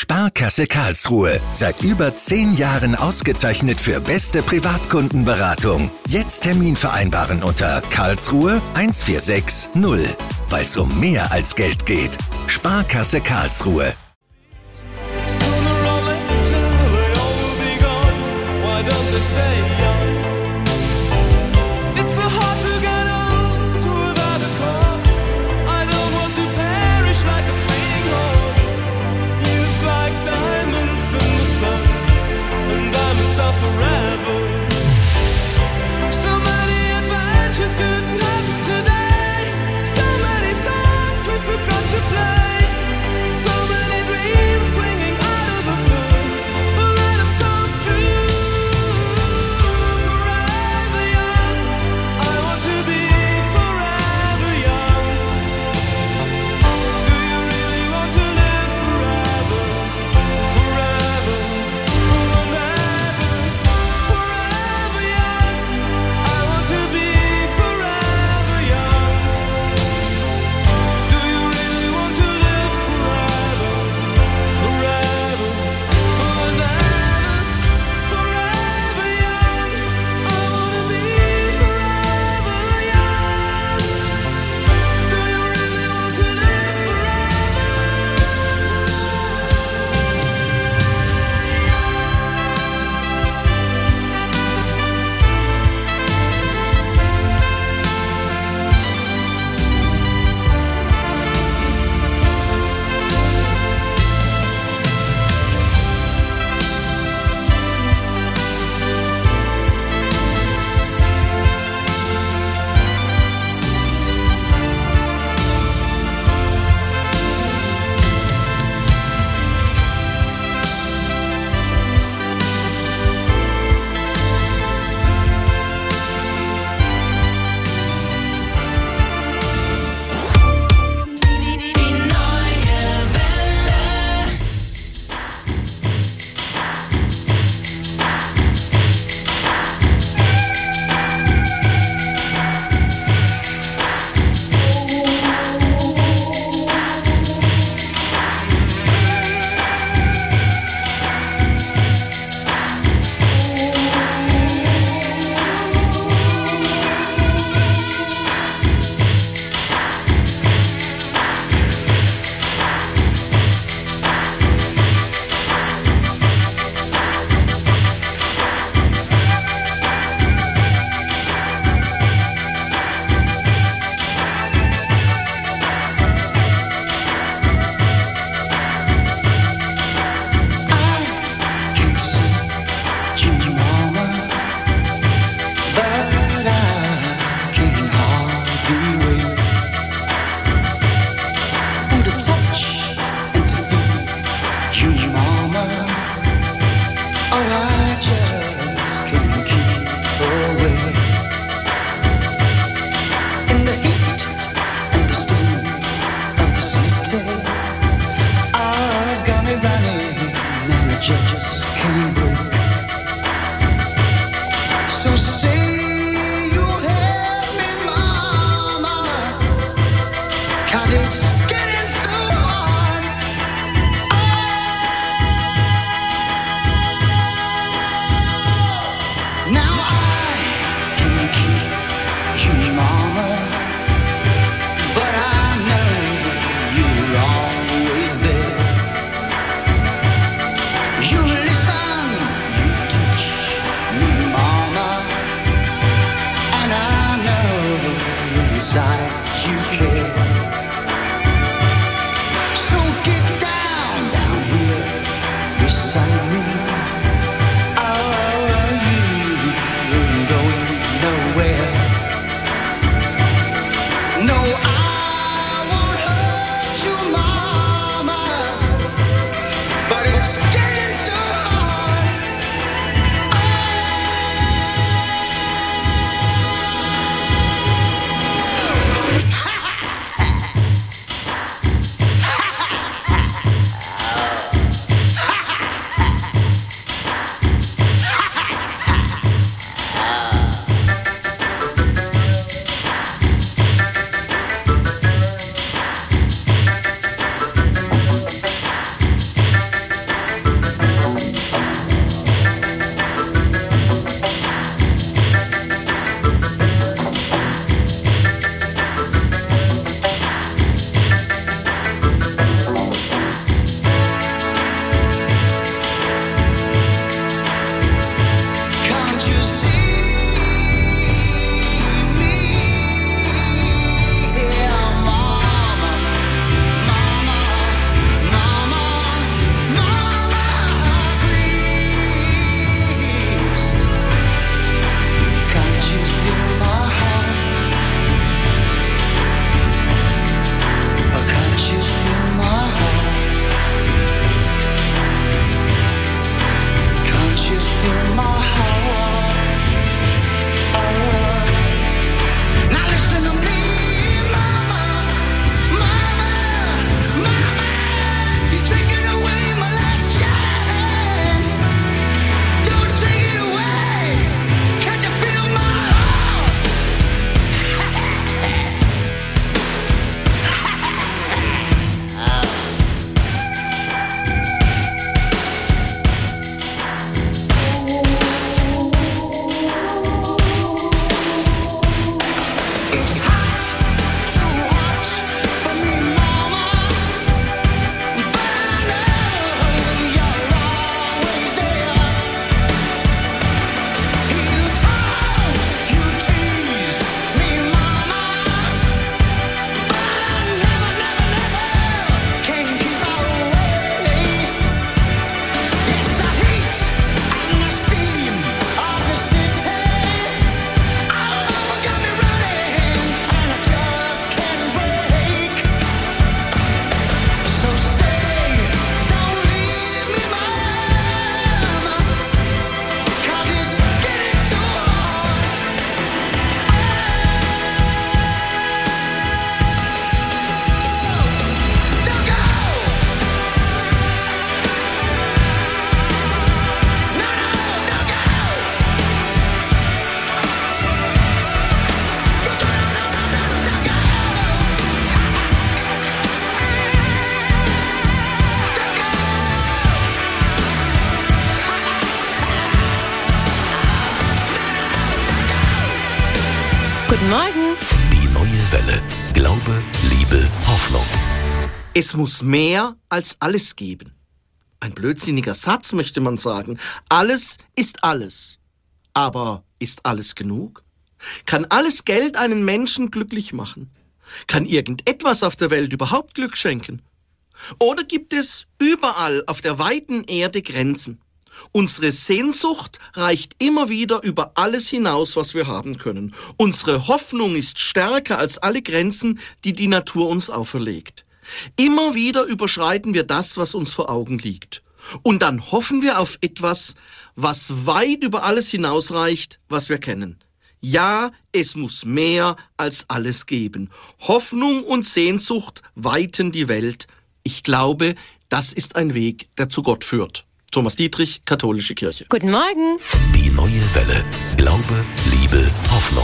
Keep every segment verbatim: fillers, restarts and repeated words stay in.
Sparkasse Karlsruhe. Seit über zehn Jahren ausgezeichnet für beste Privatkundenberatung. Jetzt Termin vereinbaren unter Karlsruhe eins vier sechs null. Weil es um mehr als Geld geht. Sparkasse Karlsruhe. You listen Guten Morgen. Die neue Welle. Glaube, Liebe, Hoffnung. Es muss mehr als alles geben. Ein blödsinniger Satz, möchte man sagen. Alles ist alles. Aber ist alles genug? Kann alles Geld einen Menschen glücklich machen? Kann irgendetwas auf der Welt überhaupt Glück schenken? Oder gibt es überall auf der weiten Erde Grenzen? Unsere Sehnsucht reicht immer wieder über alles hinaus, was wir haben können. Unsere Hoffnung ist stärker als alle Grenzen, die die Natur uns auferlegt. Immer wieder überschreiten wir das, was uns vor Augen liegt. Und dann hoffen wir auf etwas, was weit über alles hinausreicht, was wir kennen. Ja, es muss mehr als alles geben. Hoffnung und Sehnsucht weiten die Welt. Ich glaube, das ist ein Weg, der zu Gott führt. Thomas Dietrich, Katholische Kirche. Guten Morgen. Die neue Welle. Glaube, Liebe, Hoffnung.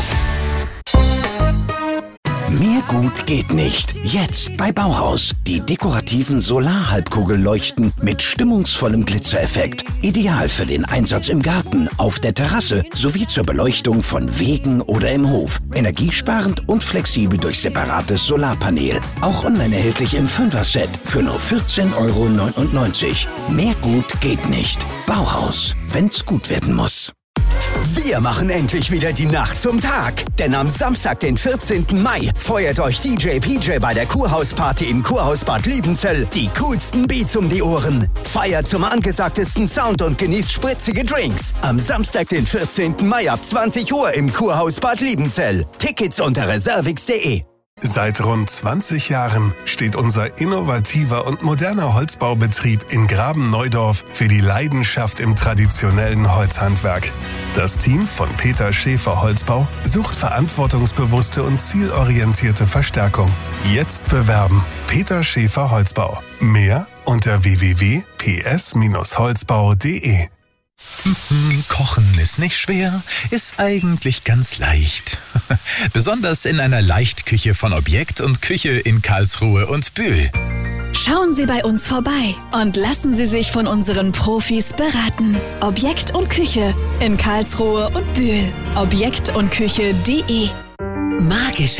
Mehr gut geht nicht. Jetzt bei Bauhaus. Die dekorativen Solarhalbkugelleuchten mit stimmungsvollem Glitzereffekt. Ideal für den Einsatz im Garten, auf der Terrasse sowie zur Beleuchtung von Wegen oder im Hof. Energiesparend und flexibel durch separates Solarpanel. Auch online erhältlich im Fünfer-Set für nur vierzehn Euro neunundneunzig. Mehr gut geht nicht. Bauhaus. Wenn's gut werden muss. Wir machen endlich wieder die Nacht zum Tag. Denn am Samstag, den vierzehnten Mai, feuert euch D J P J bei der Kurhausparty im Kurhausbad Liebenzell die coolsten Beats um die Ohren. Feiert zum angesagtesten Sound und genießt spritzige Drinks. Am Samstag, den vierzehnten Mai ab zwanzig Uhr im Kurhausbad Liebenzell. Tickets unter reservix punkt de. Seit rund zwanzig Jahren steht unser innovativer und moderner Holzbaubetrieb in Graben-Neudorf für die Leidenschaft im traditionellen Holzhandwerk. Das Team von Peter Schäfer Holzbau sucht verantwortungsbewusste und zielorientierte Verstärkung. Jetzt bewerben. Peter Schäfer Holzbau. Mehr unter w w w punkt p s holzbau punkt de. Kochen ist nicht schwer, ist eigentlich ganz leicht. Besonders in einer Leichtküche von Objekt und Küche in Karlsruhe und Bühl. Schauen Sie bei uns vorbei und lassen Sie sich von unseren Profis beraten. Objekt und Küche in Karlsruhe und Bühl. objekt und küche punkt de. Magisch.